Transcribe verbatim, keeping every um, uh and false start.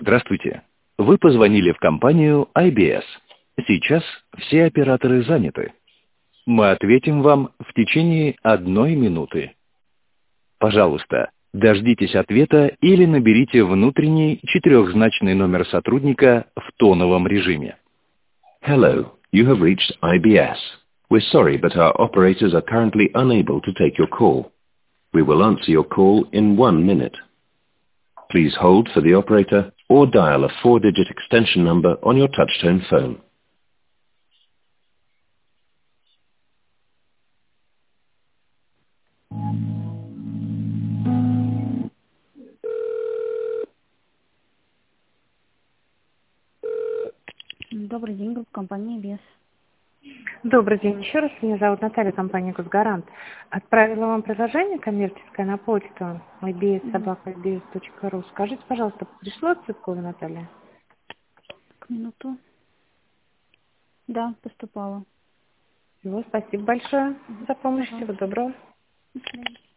Здравствуйте. Вы позвонили в компанию ай би эс. Сейчас все операторы заняты. Мы ответим вам в течение одной минуты. Пожалуйста, дождитесь ответа или наберите внутренний четырехзначный номер сотрудника в тоновом режиме. Hello, you have reached I B S. We're sorry, but our operators are currently unable to take your call. We will answer your call in one minute. Please hold for the operator or dial a four-digit extension number on your touchtone phone. Добрый день, группа компании ай би эс. Добрый день. Еще раз, меня зовут Наталья, компания «Госгарант». Отправила вам предложение коммерческое на почту ай би эс собака ай би эс точка ру. Скажите, пожалуйста, пришло от Цветкова Наталья? К минуту. Да, поступало. Ну, спасибо большое за помощь. Всего доброго. До свидания.